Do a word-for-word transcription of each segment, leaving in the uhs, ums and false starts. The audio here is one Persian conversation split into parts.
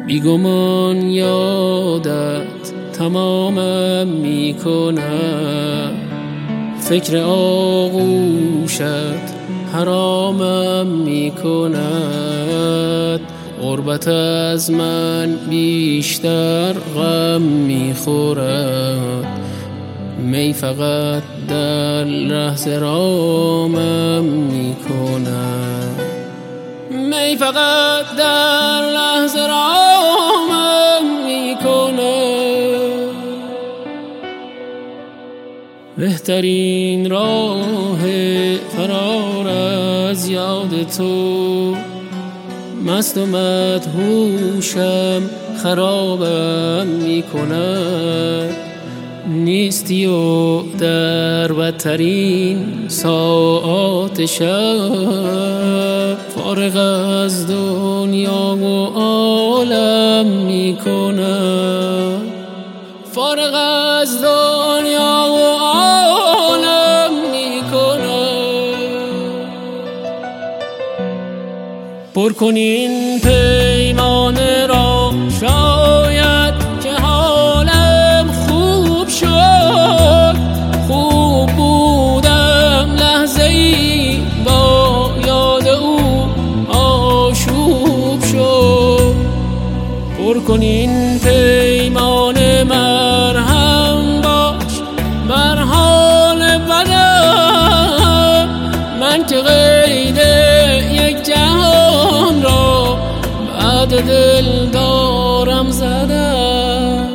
بیگمان یادت تمامم میکنم، فکر آغوشت حرامم میکند، غربت از من بیشتر غم میخورد، می فقط در لحظه رامم میکند، می فقط در لحظه رامم میکند. بهترین راه فرار از یاد تو، مست و مدهوشم خرابم میکند، نیستی و در بدترین ساعات شب، فارغ از دنیا و عالم میکنم، فارغ از دنیا و عالم میکنم. پر کن این پیمانه را، شاید که حالم خوب شد، خوب بودم لحظه ای با یاد او آشوب شد. پر کن این پیمانه مرهم باش بر حال بدم، من که قید یک جهان را بعد دل دارم زدم.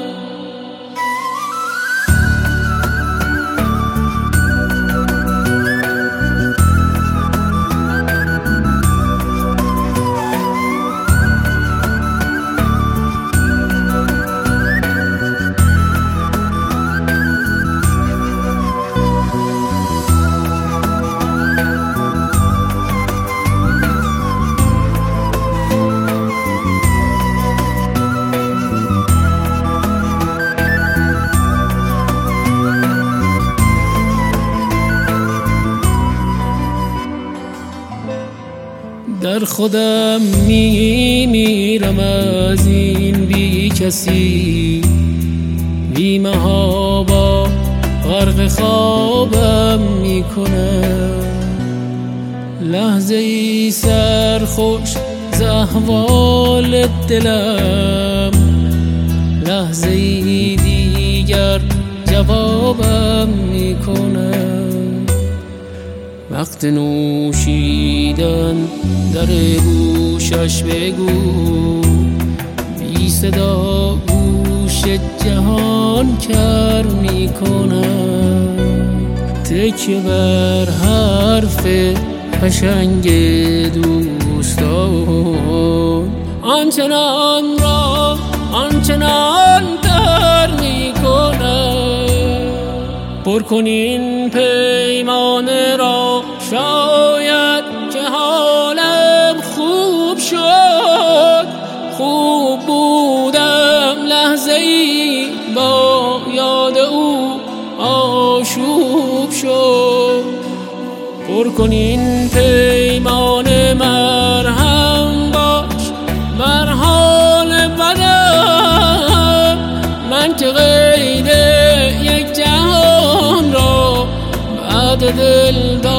در خودم می میرم از این بی کسی، بی محابا غرق خوابم می کنم، لحظه ای سرخوش ز احوال دلم، لحظه ای دیگر جوابم می کنم. وقت نوشیدن در گوشش بگو، بی صدا گوش جهان کر می کنم، تکیه بر حرف قشنگ دوستان، آنچنان را آنچنان تر می کنم. پر کن این پیمانه را، شاید که حالم خوب شد، خوب بودم لحظه ای با یاد او آشوب شد. پر کن این پیمانه مرهم باش بر حال بدم، من که قید یک جهان را بعد دل دارم